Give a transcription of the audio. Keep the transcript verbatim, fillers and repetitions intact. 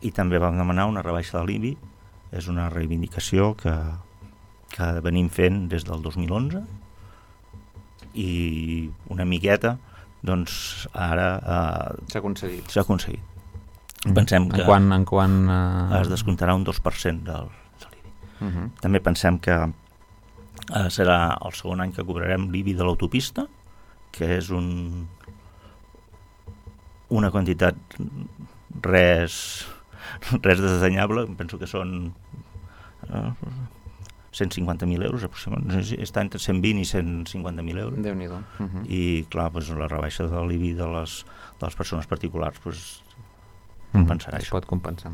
i també vam demanar una rebaixa de l'I B I. És una reivindicació que, que venim fent des del dos mil onze i una miqueta doncs ara eh, s'ha aconseguit. S'ha aconseguit. Pensem que en quan, en quan, uh... es descomptarà un dos per cent del, de l'I B I. Uh-huh. També pensem que eh, serà el segon any que cobrarem l'I B I de l'autopista, que és un, una quantitat res, res desdenyable. Penso que són eh, cent cinquanta mil euros aproximadament, està entre cent vint i cent cinquanta mil euros. Déu-n'hi-do. Uh-huh. I clar, doncs, la rebaixa de l'I B I de les, de les persones particulars doncs, compensarà mm, això. Es pot compensar.